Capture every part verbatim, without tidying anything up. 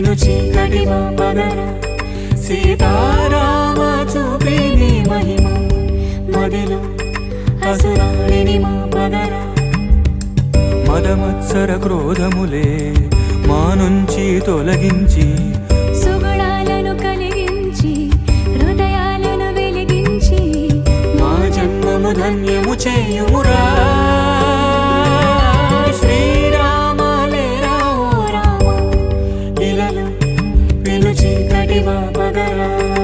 విను చీకటి పగర సీతారామ చూపే నీ మహిమ మదిలో అసురాణిని మా పగర మదమత్సర క్రోధములే మా నుంచి తొలగించి సుగుణాలను కలిగించి హృదయాలను వెలిగించి మా జన్మము ధన్యము చేయుమురా శ్రీరామ లేరా ఓ రామ ఇలలో విను చీకటి పగర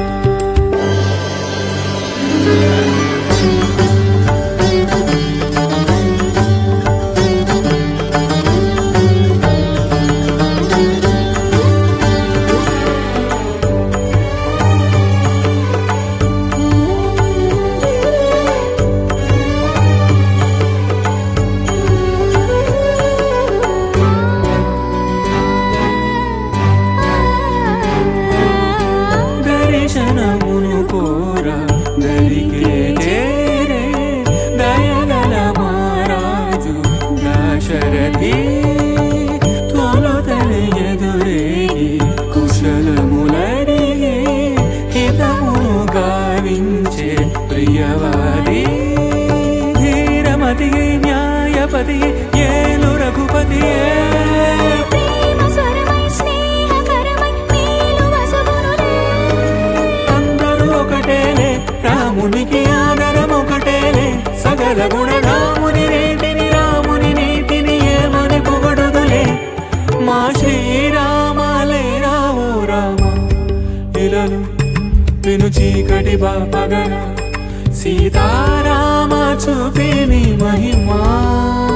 దర్శనమును కోరా దరికే చేరే దయగల మహారాజు దశరథి తొలుతని ఎదురేగి కుశలములడిగే హితమును గావించే ప్రియవాది ధీరమతి న్యాయపతి ఏలు రఘుపతి రామునికి ఆదరం ఒకటేలే సకల గుణ రాముని రేటిని రాముని నీటిని ఏమని పొగడుదులే మా శ్రీరామ లేరా ఓ రామ ఇలను విను చీకటి పగర సీతారామ చూపే నీ మహిమా